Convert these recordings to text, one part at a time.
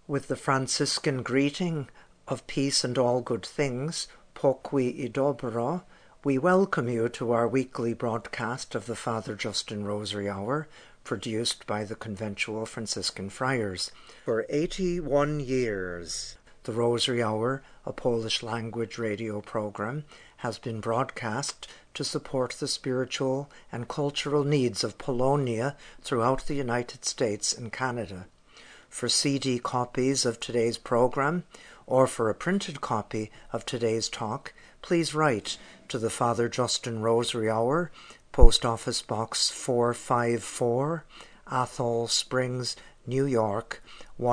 With the Franciscan greeting of peace and all good things, pokui I dobro, we welcome you to our weekly broadcast of the Father Justin Rosary Hour, produced by the Conventual Franciscan Friars. For 81 years, the Rosary Hour, a Polish-language radio program, has been broadcast to support the spiritual and cultural needs of Polonia throughout the United States and Canada. For CD copies of today's program, or for a printed copy of today's talk, please write to the Father Justin Rosary Hour, Post Office Box 454, Athol Springs, New York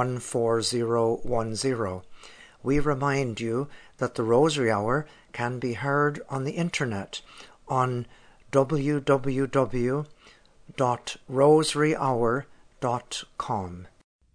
14010. We remind you that the Rosary Hour can be heard on the internet on www.rosaryhour.com.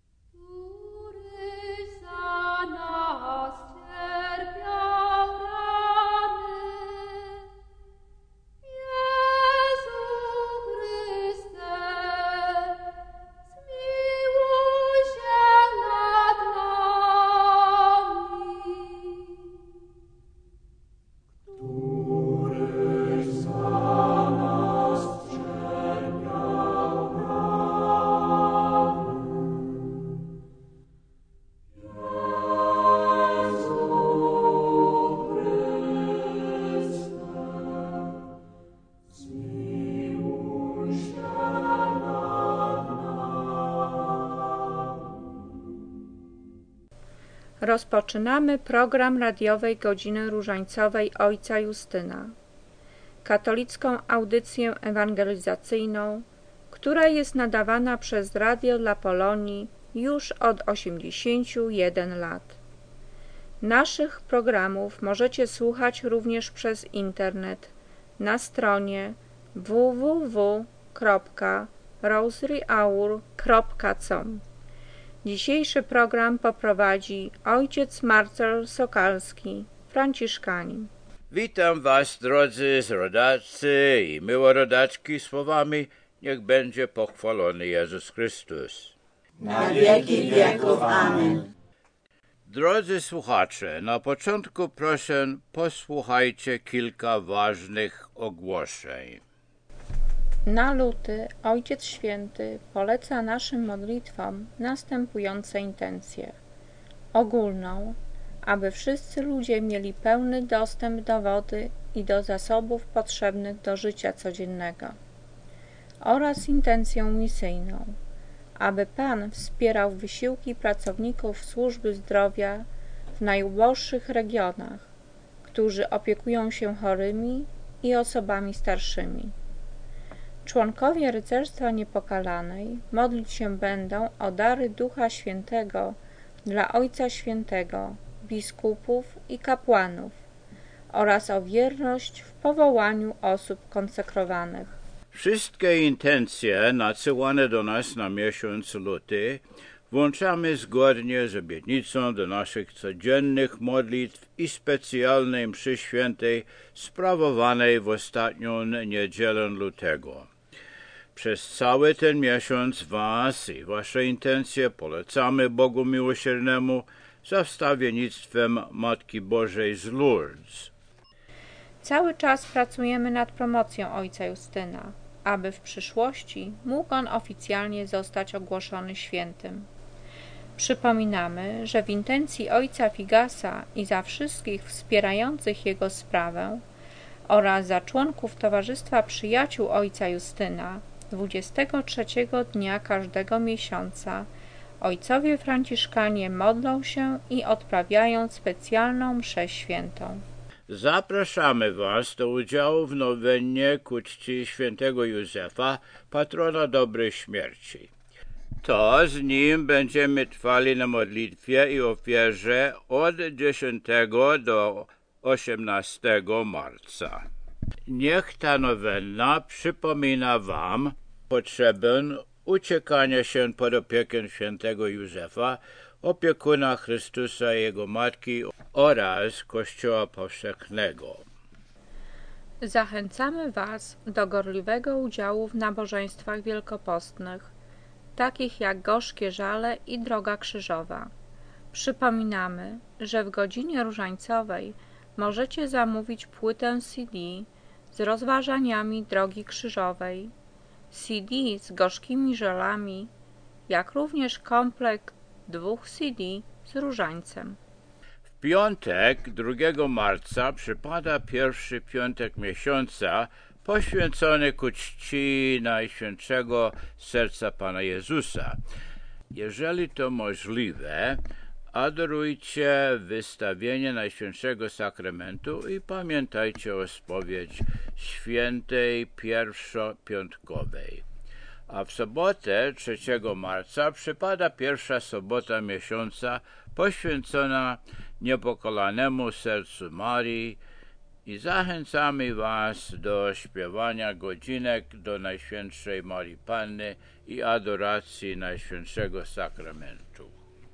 Rozpoczynamy program radiowej Godziny Różańcowej Ojca Justyna, katolicką audycję ewangelizacyjną, która jest nadawana przez Radio dla Polonii już od 81 lat. Naszych programów możecie słuchać również przez internet na stronie www.rosaryhour.com. Dzisiejszy program poprowadzi ojciec Marcel Sokalski, franciszkanin. Witam was, drodzy rodacy i miłorodaczki, słowami: niech będzie pochwalony Jezus Chrystus. Na wieki wieków. Amen. Drodzy słuchacze, na początku proszę posłuchajcie kilka ważnych ogłoszeń. Na luty Ojciec Święty poleca naszym modlitwom następujące intencje. Ogólną, aby wszyscy ludzie mieli pełny dostęp do wody i do zasobów potrzebnych do życia codziennego. Oraz intencją misyjną, aby Pan wspierał wysiłki pracowników służby zdrowia w najuboższych regionach, którzy opiekują się chorymi i osobami starszymi. Członkowie Rycerstwa Niepokalanej modlić się będą o dary Ducha Świętego dla Ojca Świętego, biskupów i kapłanów oraz o wierność w powołaniu osób konsekrowanych. Wszystkie intencje nadsyłane do nas na miesiąc luty włączamy zgodnie z obietnicą do naszych codziennych modlitw i specjalnej mszy świętej sprawowanej w ostatnią niedzielę lutego. Przez cały ten miesiąc was i wasze intencje polecamy Bogu Miłosiernemu za wstawiennictwem Matki Bożej z Lourdes. Cały czas pracujemy nad promocją Ojca Justyna, aby w przyszłości mógł on oficjalnie zostać ogłoszony świętym. Przypominamy, że w intencji Ojca Figasa i za wszystkich wspierających jego sprawę oraz za członków Towarzystwa Przyjaciół Ojca Justyna 23 dnia każdego miesiąca ojcowie franciszkanie modlą się i odprawiają specjalną mszę świętą. Zapraszamy was do udziału w nowennie ku czci świętego Józefa, patrona dobrej śmierci. To z nim będziemy trwali na modlitwie i ofierze od 10 do 18 marca. Niech ta nowenna przypomina wam potrzebę uciekania się pod opiekę świętego Józefa, opiekuna Chrystusa i Jego Matki oraz Kościoła Powszechnego. Zachęcamy was do gorliwego udziału w nabożeństwach wielkopostnych, takich jak Gorzkie Żale i Droga Krzyżowa, Przypominamy, że w godzinie różańcowej możecie zamówić płytę CD z rozważaniami Drogi Krzyżowej, CD z gorzkimi żelami, jak również komplekt 2 CD z różańcem. W piątek 2 marca przypada pierwszy piątek miesiąca poświęcony ku czci Najświętszego Serca Pana Jezusa. Jeżeli to możliwe, adorujcie wystawienie Najświętszego Sakramentu i pamiętajcie o spowiedź świętej pierwszopiątkowej. A w sobotę 3 marca przypada pierwsza sobota miesiąca poświęcona Niepokalanemu Sercu Marii i zachęcamy Was do śpiewania godzinek do Najświętszej Marii Panny i adoracji Najświętszego Sakramentu.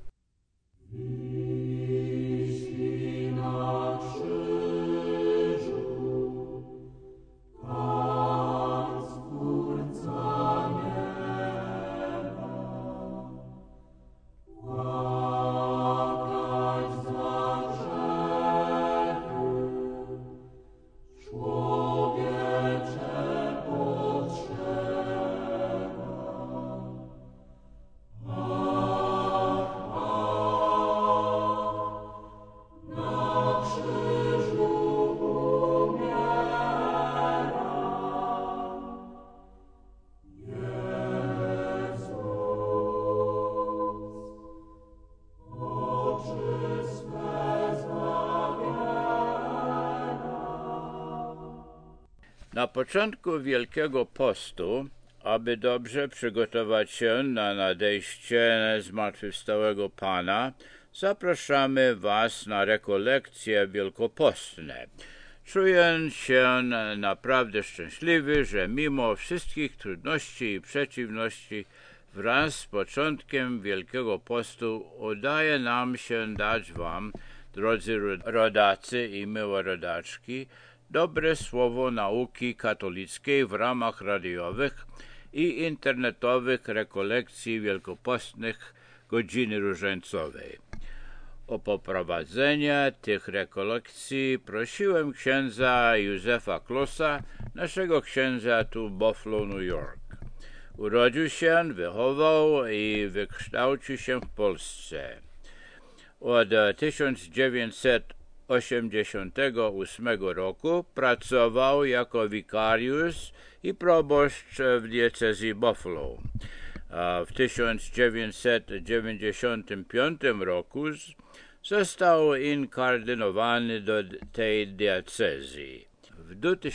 Na początku Wielkiego Postu, aby dobrze przygotować się na nadejście zmartwychwstałego Pana, zapraszamy Was na rekolekcje wielkopostne. Czuję się naprawdę szczęśliwy, że mimo wszystkich trudności i przeciwności wraz z początkiem Wielkiego Postu udaje nam się dać Wam, drodzy rodacy i miłe rodaczki, dobre słowo nauki katolickiej w ramach radiowych i internetowych rekolekcji wielkopostnych Godziny Różańcowej. O poprowadzenie tych rekolekcji prosiłem księdza Józefa Klosa, naszego księdza tu w Buffalo, New York. Urodził się, wychował i wykształcił się w Polsce. Od 1988 roku pracował jako wikariusz i proboszcz w diecezji Buffalo. W 1995 roku został inkardynowany do tej diecezji. W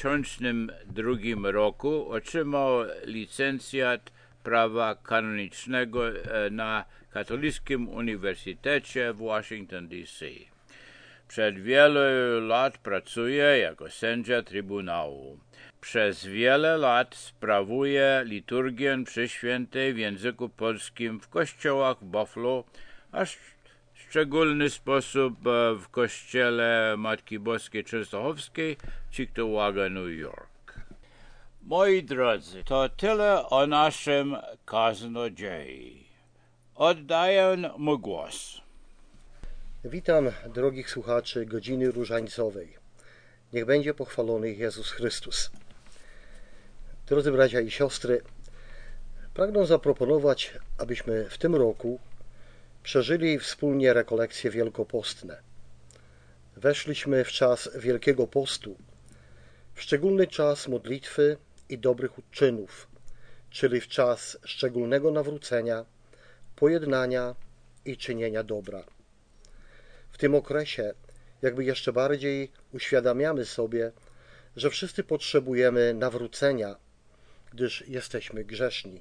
2002 roku otrzymał licencjat prawa kanonicznego na Katolickim Uniwersytecie w Washington D.C. Przed wielu lat pracuje jako sędzia Trybunału. Przez wiele lat sprawuje liturgię mszy świętej w języku polskim w kościołach Buffalo, a w szczególny sposób w kościele Matki Boskiej Częstochowskiej w Cheektowaga, New York. Moi drodzy, to tyle o naszym kaznodziei. Oddaję mu głos. Witam drogich słuchaczy Godziny Różańcowej. Niech będzie pochwalony Jezus Chrystus. Drodzy bracia i siostry, pragnę zaproponować, abyśmy w tym roku przeżyli wspólnie rekolekcje wielkopostne. Weszliśmy w czas Wielkiego Postu, w szczególny czas modlitwy i dobrych uczynów, czyli w czas szczególnego nawrócenia, pojednania i czynienia dobra. W tym okresie jakby jeszcze bardziej uświadamiamy sobie, że wszyscy potrzebujemy nawrócenia, gdyż jesteśmy grzeszni.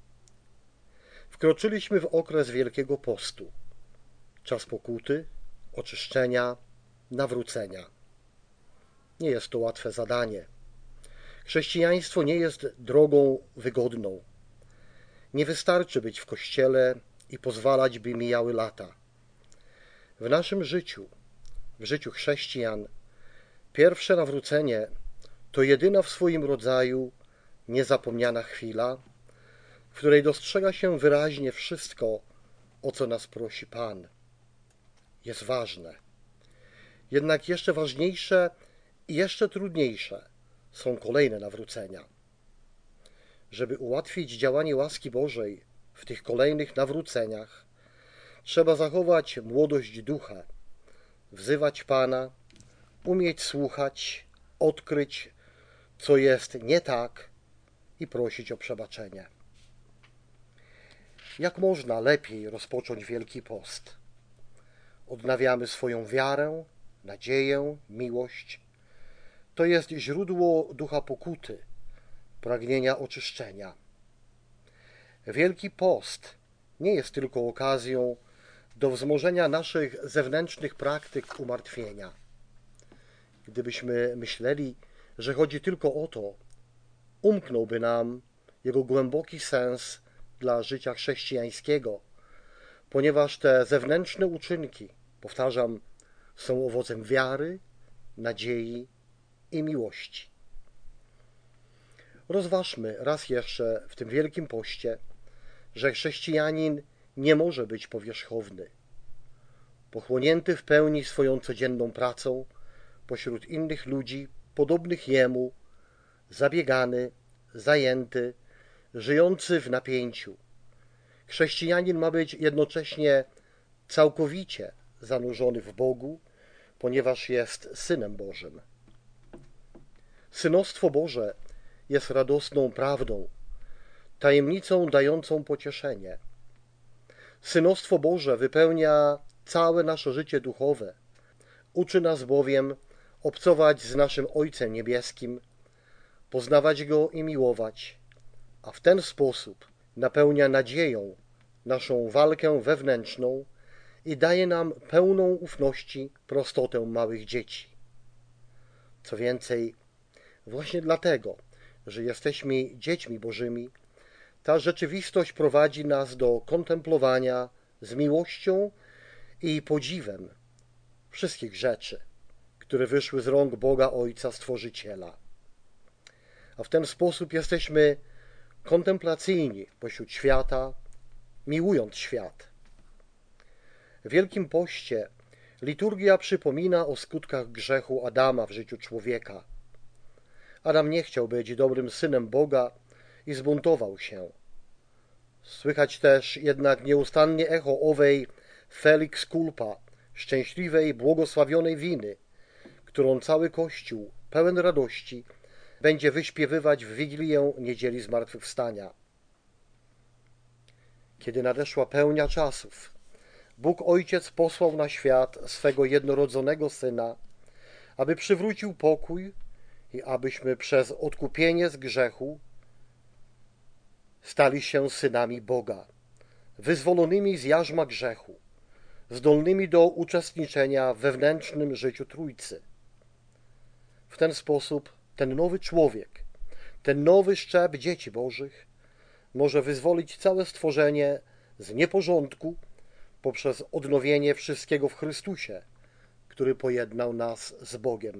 Wkroczyliśmy w okres Wielkiego Postu, czas pokuty, oczyszczenia, nawrócenia. Nie jest to łatwe zadanie. Chrześcijaństwo nie jest drogą wygodną. Nie wystarczy być w kościele i pozwalać, by mijały lata. W naszym życiu, w życiu chrześcijan, pierwsze nawrócenie to jedyna w swoim rodzaju niezapomniana chwila, w której dostrzega się wyraźnie wszystko, o co nas prosi Pan. jest ważne. Jednak jeszcze ważniejsze i jeszcze trudniejsze są kolejne nawrócenia. Żeby ułatwić działanie łaski Bożej w tych kolejnych nawróceniach, trzeba zachować młodość ducha, wzywać Pana, umieć słuchać, odkryć, co jest nie tak i prosić o przebaczenie. Jak można lepiej rozpocząć Wielki Post? Odnawiamy swoją wiarę, nadzieję, miłość. To jest źródło ducha pokuty, pragnienia oczyszczenia. Wielki Post nie jest tylko okazją do wzmożenia naszych zewnętrznych praktyk umartwienia. Gdybyśmy myśleli, że chodzi tylko o to, umknąłby nam jego głęboki sens dla życia chrześcijańskiego, ponieważ te zewnętrzne uczynki, powtarzam, są owocem wiary, nadziei i miłości. Rozważmy raz jeszcze w tym Wielkim Poście, że chrześcijanin nie może być powierzchowny. Pochłonięty w pełni swoją codzienną pracą pośród innych ludzi podobnych jemu, zabiegany, zajęty, żyjący w napięciu. Chrześcijanin ma być jednocześnie całkowicie zanurzony w Bogu, ponieważ jest Synem Bożym. Synostwo Boże jest radosną prawdą, tajemnicą dającą pocieszenie. Synostwo Boże wypełnia całe nasze życie duchowe, uczy nas bowiem obcować z naszym Ojcem Niebieskim, poznawać Go i miłować, a w ten sposób napełnia nadzieją naszą walkę wewnętrzną i daje nam pełną ufności prostotę małych dzieci. Co więcej, właśnie dlatego, że jesteśmy dziećmi Bożymi, ta rzeczywistość prowadzi nas do kontemplowania z miłością i podziwem wszystkich rzeczy, które wyszły z rąk Boga Ojca Stworzyciela. A w ten sposób jesteśmy kontemplacyjni pośród świata, miłując świat. W Wielkim Poście liturgia przypomina o skutkach grzechu Adama w życiu człowieka. Adam nie chciał być dobrym synem Boga i zbuntował się. Słychać też jednak nieustannie echo owej felix culpa, szczęśliwej, błogosławionej winy, którą cały Kościół, pełen radości, będzie wyśpiewywać w Wigilię Niedzieli Zmartwychwstania. Kiedy nadeszła pełnia czasów, Bóg Ojciec posłał na świat swego jednorodzonego Syna, aby przywrócił pokój i abyśmy przez odkupienie z grzechu stali się synami Boga, wyzwolonymi z jarzma grzechu, zdolnymi do uczestniczenia w wewnętrznym życiu Trójcy. W ten sposób ten nowy człowiek, ten nowy szczep dzieci Bożych może wyzwolić całe stworzenie z nieporządku poprzez odnowienie wszystkiego w Chrystusie, który pojednał nas z Bogiem.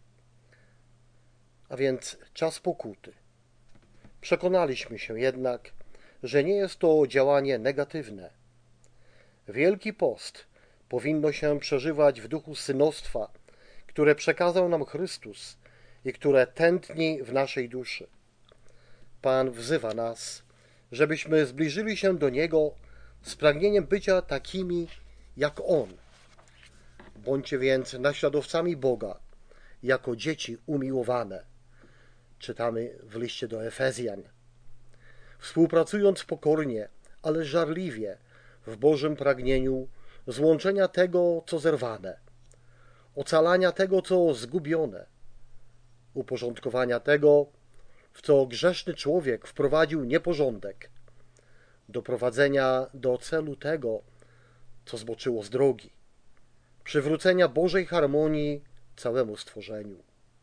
A więc czas pokuty. Przekonaliśmy się jednak, że nie jest to działanie negatywne. Wielki Post powinno się przeżywać w duchu synostwa, które przekazał nam Chrystus i które tętni w naszej duszy. Pan wzywa nas, żebyśmy zbliżyli się do Niego z pragnieniem bycia takimi jak On. Bądźcie więc naśladowcami Boga, jako dzieci umiłowane. Czytamy w liście do Efezjan. Współpracując pokornie, ale żarliwie w Bożym pragnieniu złączenia tego, co zerwane, ocalania tego, co zgubione, uporządkowania tego, w co grzeszny człowiek wprowadził nieporządek, doprowadzenia do celu tego, co zboczyło z drogi, przywrócenia Bożej harmonii całemu stworzeniu.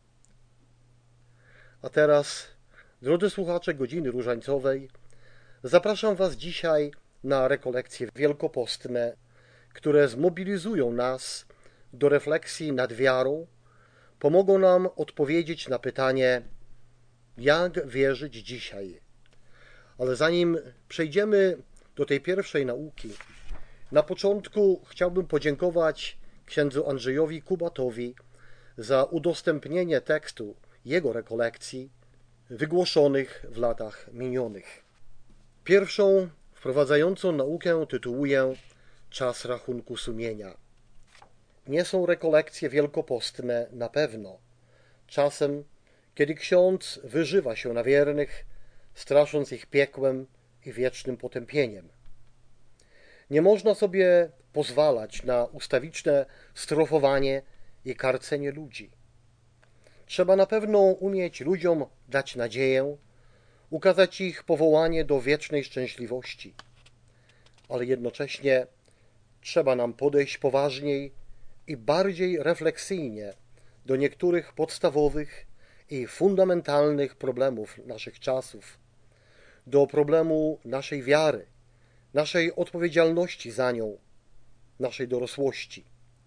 A teraz, drodzy słuchacze Godziny Różańcowej, zapraszam Was dzisiaj na rekolekcje wielkopostne, które zmobilizują nas do refleksji nad wiarą, pomogą nam odpowiedzieć na pytanie, jak wierzyć dzisiaj. Ale zanim przejdziemy do tej pierwszej nauki, Na początku chciałbym podziękować księdzu Andrzejowi Kubatowi za udostępnienie tekstu jego rekolekcji wygłoszonych w latach minionych. Pierwszą wprowadzającą naukę tytułuję Czas rachunku sumienia. Nie są rekolekcje wielkopostne na pewno czasem, kiedy ksiądz wyżywa się na wiernych, strasząc ich piekłem i wiecznym potępieniem. Nie można sobie pozwalać na ustawiczne strofowanie i karcenie ludzi. Trzeba na pewno umieć ludziom dać nadzieję, ukazać ich powołanie do wiecznej szczęśliwości, ale jednocześnie trzeba nam podejść poważniej i bardziej refleksyjnie do niektórych podstawowych i fundamentalnych problemów naszych czasów, do problemu naszej wiary, naszej odpowiedzialności za nią, naszej dorosłości.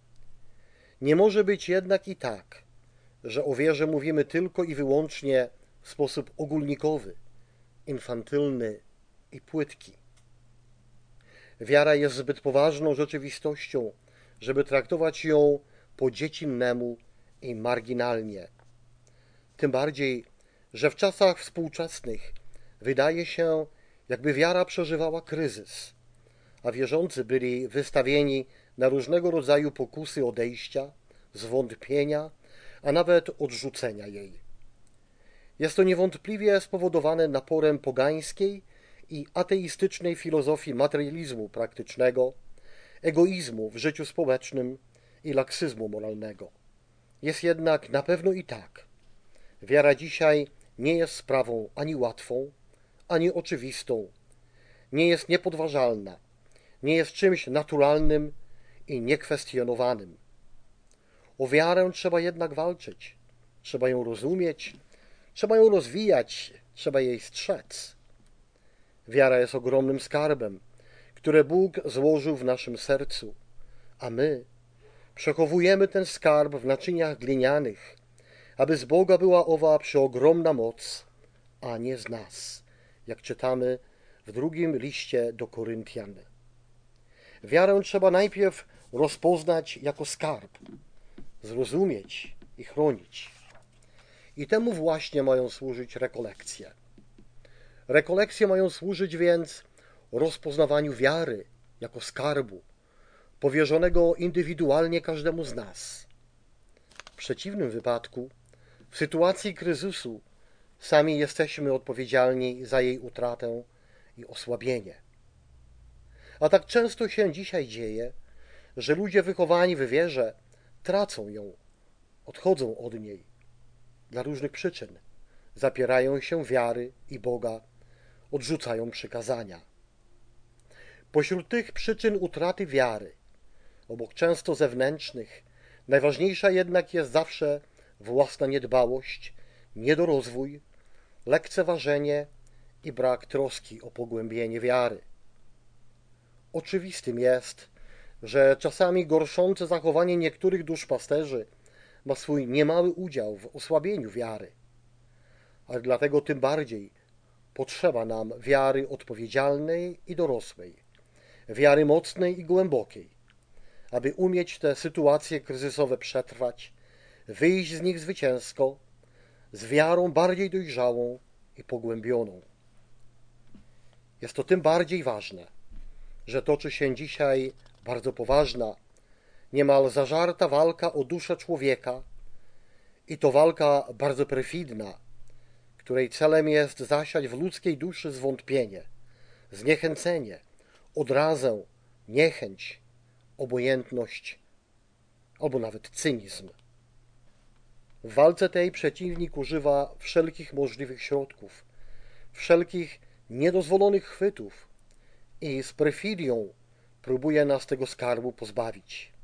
Nie może być jednak i tak, że o wierze mówimy tylko i wyłącznie w sposób ogólnikowy, infantylny i płytki. Wiara jest zbyt poważną rzeczywistością, żeby traktować ją po dziecinnemu i marginalnie. Tym bardziej, że w czasach współczesnych wydaje się, jakby wiara przeżywała kryzys, a wierzący byli wystawieni na różnego rodzaju pokusy odejścia, zwątpienia, a nawet odrzucenia jej. Jest to niewątpliwie spowodowane naporem pogańskiej i ateistycznej filozofii materializmu praktycznego, egoizmu w życiu społecznym i laksyzmu moralnego. Jest jednak na pewno i tak. Wiara dzisiaj nie jest sprawą ani łatwą, ani oczywistą, nie jest niepodważalna, nie jest czymś naturalnym i niekwestionowanym. O wiarę trzeba jednak walczyć, trzeba ją rozumieć, trzeba ją rozwijać, trzeba jej strzec. Wiara jest ogromnym skarbem, które Bóg złożył w naszym sercu, a my przechowujemy ten skarb w naczyniach glinianych, aby z Boga była owa przeogromna moc, a nie z nas, jak czytamy w drugim liście do Koryntian. Wiarę trzeba najpierw rozpoznać jako skarb, zrozumieć i chronić. I temu właśnie mają służyć rekolekcje. Rekolekcje mają służyć więc rozpoznawaniu wiary jako skarbu, powierzonego indywidualnie każdemu z nas. W przeciwnym wypadku, w sytuacji kryzysu, sami jesteśmy odpowiedzialni za jej utratę i osłabienie. A tak często się dzisiaj dzieje, że ludzie wychowani w wierze tracą ją, odchodzą od niej dla różnych przyczyn, zapierają się wiary i Boga, odrzucają przykazania. Pośród tych przyczyn utraty wiary, obok często zewnętrznych, najważniejsza jednak jest zawsze własna niedbałość, niedorozwój, lekceważenie i brak troski o pogłębienie wiary. Oczywistym jest, że czasami gorszące zachowanie niektórych duszpasterzy ma swój niemały udział w osłabieniu wiary, ale dlatego tym bardziej potrzeba nam wiary odpowiedzialnej i dorosłej, wiary mocnej i głębokiej, aby umieć te sytuacje kryzysowe przetrwać, wyjść z nich zwycięsko, z wiarą bardziej dojrzałą i pogłębioną. Jest to tym bardziej ważne, że toczy się dzisiaj bardzo poważna, niemal zażarta walka o duszę człowieka i to walka bardzo perfidna, której celem jest zasiać w ludzkiej duszy zwątpienie, zniechęcenie, odrazę, niechęć, obojętność albo nawet cynizm. W walce tej przeciwnik używa wszelkich możliwych środków, wszelkich niedozwolonych chwytów i z perfidią próbuje nas tego skarbu pozbawić.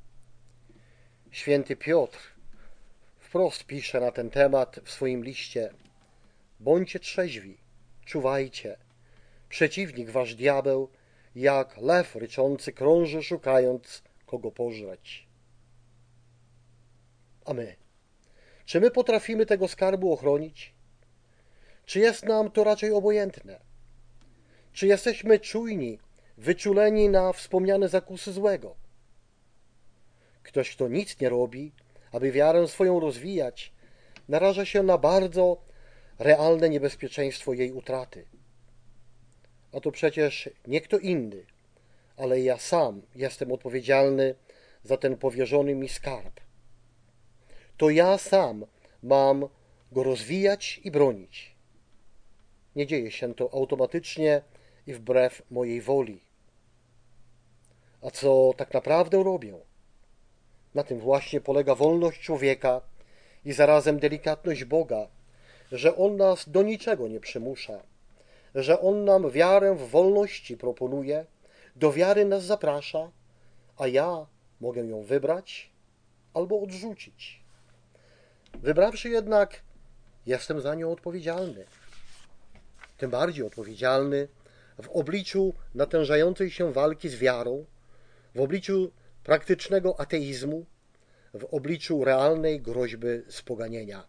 Święty Piotr wprost pisze na ten temat w swoim liście: bądźcie trzeźwi, czuwajcie, przeciwnik wasz diabeł jak lew ryczący krąży, szukając kogo pożreć. A my? Czy my potrafimy tego skarbu ochronić? Czy jest nam to raczej obojętne? Czy jesteśmy czujni wyczuleni na wspomniane zakusy złego. Ktoś, kto nic nie robi, aby wiarę swoją rozwijać, naraża się na bardzo realne niebezpieczeństwo jej utraty. A to przecież nie kto inny, ale ja sam jestem odpowiedzialny za ten powierzony mi skarb. To ja sam mam go rozwijać i bronić. Nie dzieje się to automatycznie i wbrew mojej woli. A co tak naprawdę robię? Na tym właśnie polega wolność człowieka i zarazem delikatność Boga, że On nas do niczego nie przymusza, że On nam wiarę w wolności proponuje, do wiary nas zaprasza, a ja mogę ją wybrać albo odrzucić. Wybrawszy jednak, jestem za nią odpowiedzialny. Tym bardziej odpowiedzialny w obliczu natężającej się walki z wiarą, w obliczu praktycznego ateizmu, w obliczu realnej groźby spoganienia.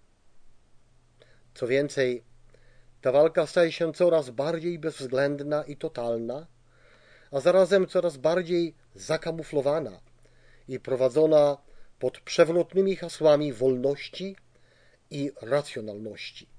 Co więcej, ta walka staje się coraz bardziej bezwzględna i totalna, a zarazem coraz bardziej zakamuflowana i prowadzona pod przewrotnymi hasłami wolności i racjonalności.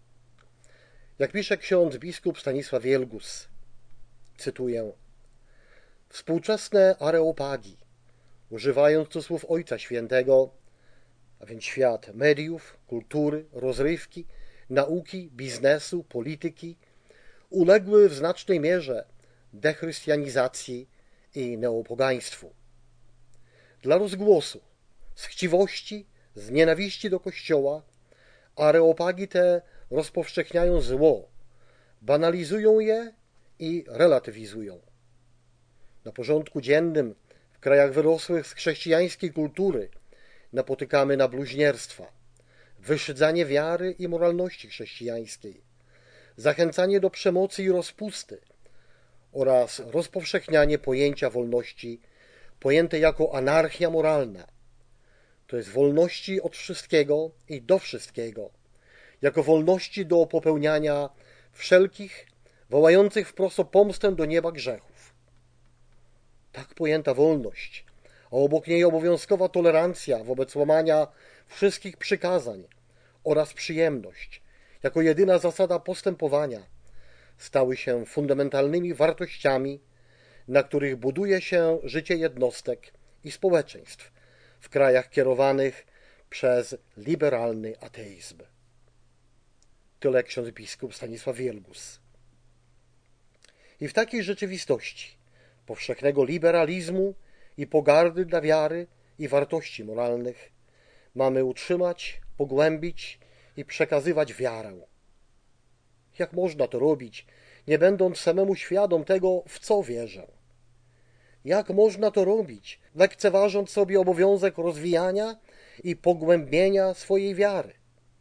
Jak pisze ksiądz biskup Stanisław Wielgus, cytuję: współczesne areopagi, używając tu słów Ojca Świętego, a więc świat mediów, kultury, rozrywki, nauki, biznesu, polityki, uległy w znacznej mierze dechrystianizacji i neopogaństwu. Dla rozgłosu, z chciwości, z nienawiści do Kościoła, areopagi te rozpowszechniają zło, banalizują je i relatywizują. Na porządku dziennym w krajach wyrosłych z chrześcijańskiej kultury napotykamy na bluźnierstwa, wyszydzanie wiary i moralności chrześcijańskiej, zachęcanie do przemocy i rozpusty oraz rozpowszechnianie pojęcia wolności pojęte jako anarchia moralna, to jest wolności od wszystkiego i do wszystkiego, jako wolności do popełniania wszelkich, wołających wprost o pomstę do nieba grzechów. Tak pojęta wolność, a obok niej obowiązkowa tolerancja wobec łamania wszystkich przykazań oraz przyjemność, jako jedyna zasada postępowania, stały się fundamentalnymi wartościami, na których buduje się życie jednostek i społeczeństw w krajach kierowanych przez liberalny ateizm. Tyle ksiądz biskup Stanisław Wielgus. I w takiej rzeczywistości powszechnego liberalizmu i pogardy dla wiary i wartości moralnych mamy utrzymać, pogłębić i przekazywać wiarę. Jak można to robić, nie będąc samemu świadom tego, w co wierzę? Jak można to robić, lekceważąc sobie obowiązek rozwijania i pogłębienia swojej wiary?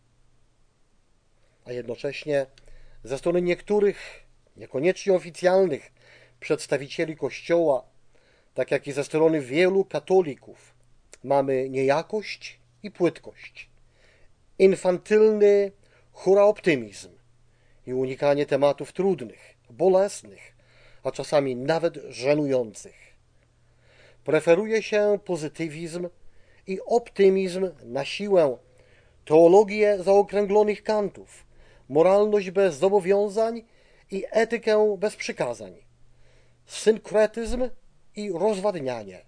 A jednocześnie ze strony niektórych, niekoniecznie oficjalnych przedstawicieli Kościoła, tak jak i ze strony wielu katolików, mamy niejakość i płytkość, infantylny huraoptymizm i unikanie tematów trudnych, bolesnych, a czasami nawet żenujących. Preferuje się pozytywizm i optymizm na siłę, teologię zaokręglonych kantów, moralność bez zobowiązań i etykę bez przykazań, synkretyzm i rozwadnianie.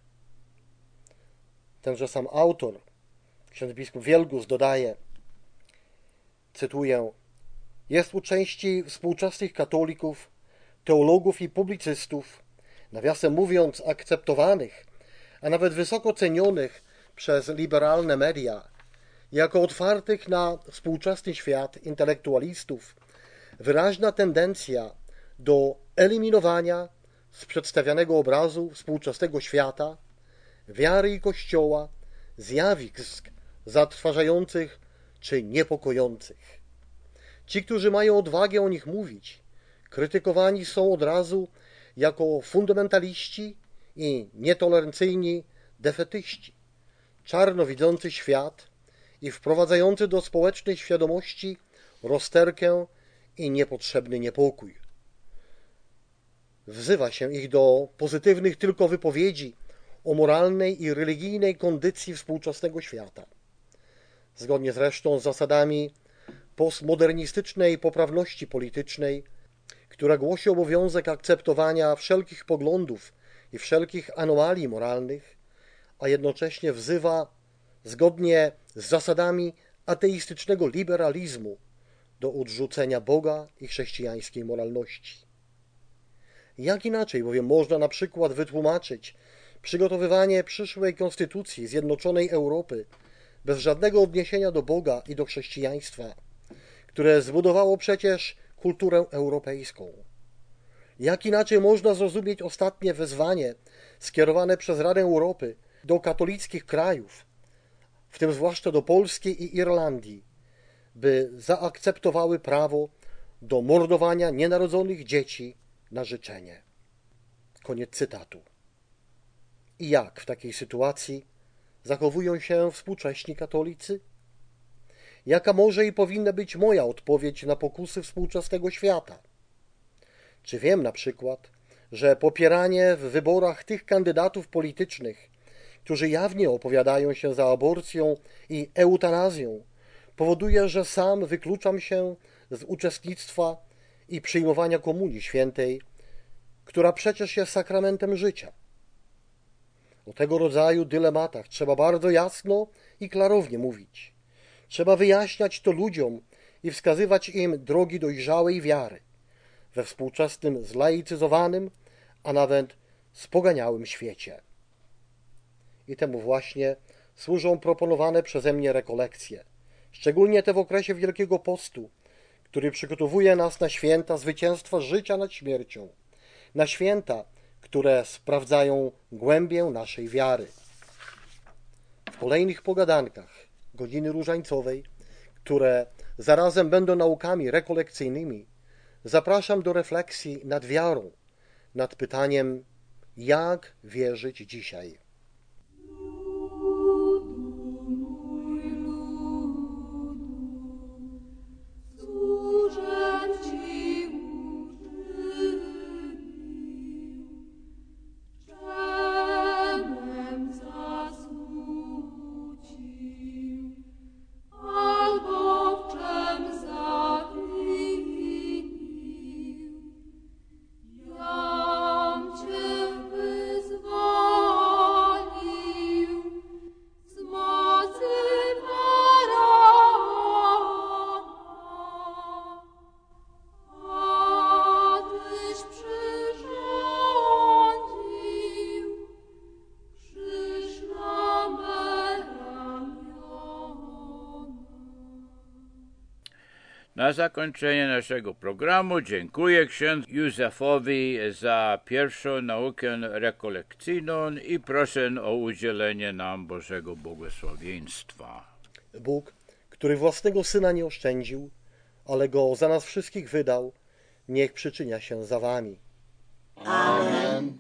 Tenże sam autor, ksiądz biskup Wielgus, dodaje, cytuję: jest u części współczesnych katolików, teologów i publicystów, nawiasem mówiąc akceptowanych, a nawet wysoko cenionych przez liberalne media, jako otwartych na współczesny świat intelektualistów, wyraźna tendencja do eliminowania z przedstawianego obrazu współczesnego świata, wiary i Kościoła, zjawisk zatrważających czy niepokojących. Ci, którzy mają odwagę o nich mówić, krytykowani są od razu jako fundamentaliści i nietolerancyjni defetyści, czarno widzący świat i wprowadzający do społecznej świadomości rozterkę i niepotrzebny niepokój. Wzywa się ich do pozytywnych tylko wypowiedzi o moralnej i religijnej kondycji współczesnego świata. Zgodnie zresztą z zasadami postmodernistycznej poprawności politycznej, która głosi obowiązek akceptowania wszelkich poglądów i wszelkich anomalii moralnych, a jednocześnie wzywa, zgodnie z zasadami ateistycznego liberalizmu, do odrzucenia Boga i chrześcijańskiej moralności. Jak inaczej bowiem można na przykład wytłumaczyć przygotowywanie przyszłej konstytucji Zjednoczonej Europy bez żadnego odniesienia do Boga i do chrześcijaństwa, które zbudowało przecież kulturę europejską? Jak inaczej można zrozumieć ostatnie wezwanie skierowane przez Radę Europy do katolickich krajów, w tym zwłaszcza do Polski i Irlandii, by zaakceptowały prawo do mordowania nienarodzonych dzieci na życzenie? Koniec cytatu. I jak w takiej sytuacji zachowują się współcześni katolicy? Jaka może i powinna być moja odpowiedź na pokusy współczesnego świata? Czy wiem na przykład, że popieranie w wyborach tych kandydatów politycznych, którzy jawnie opowiadają się za aborcją i eutanazją, powoduje, że sam wykluczam się z uczestnictwa i przyjmowania Komunii Świętej, która przecież jest sakramentem życia? O tego rodzaju dylematach trzeba bardzo jasno i klarownie mówić. Trzeba wyjaśniać to ludziom i wskazywać im drogi dojrzałej wiary we współczesnym zlaicyzowanym, a nawet spoganiałym świecie. I temu właśnie służą proponowane przeze mnie rekolekcje, szczególnie te w okresie Wielkiego Postu, który przygotowuje nas na święta zwycięstwa życia nad śmiercią, na święta, które sprawdzają głębię naszej wiary. W kolejnych pogadankach Godziny Różańcowej, które zarazem będą naukami rekolekcyjnymi, zapraszam do refleksji nad wiarą, nad pytaniem, jak wierzyć dzisiaj. Na zakończenie naszego programu dziękuję księdzu Józefowi za pierwszą naukę rekolekcyjną i proszę o udzielenie nam Bożego błogosławieństwa. Bóg, który własnego Syna nie oszczędził, ale Go za nas wszystkich wydał, niech przyczynia się za wami. Amen.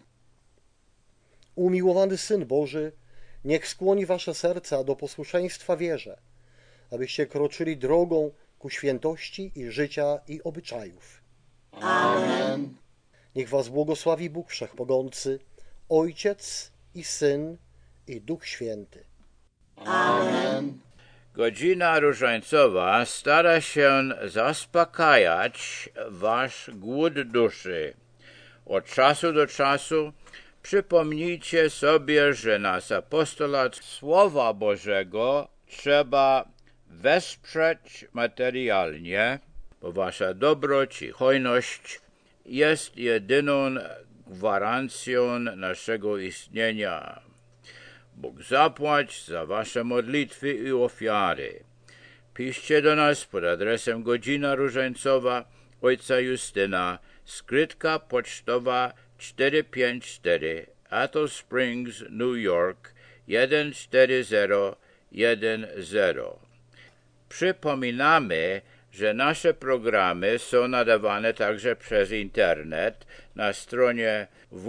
Umiłowany Syn Boży, niech skłoni wasze serca do posłuszeństwa wierze, abyście kroczyli drogą ku świętości i życia i obyczajów. Amen. Niech was błogosławi Bóg Wszechmogący, Ojciec i Syn i Duch Święty. Amen. Godzina Różańcowa stara się zaspokajać wasz głód duszy. Od czasu do czasu przypomnijcie sobie, że nasz apostolat Słowa Bożego trzeba wesprzeć materialnie, bo wasza dobroć i hojność jest jedyną gwarancją naszego istnienia. Bóg zapłać za wasze modlitwy i ofiary. Piszcie do nas pod adresem Godzina Różańcowa Ojca Justyna, skrytka pocztowa 454, Atoll Springs, New York 14010. Przypominamy, że nasze programy są nadawane także przez internet na stronie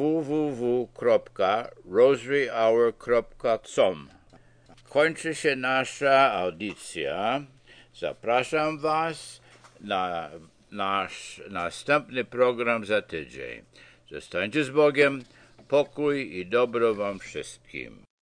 www.rosaryhour.com. Kończy się nasza audycja. Zapraszam was na nasz następny program za tydzień. Zostańcie z Bogiem, pokój i dobro wam wszystkim.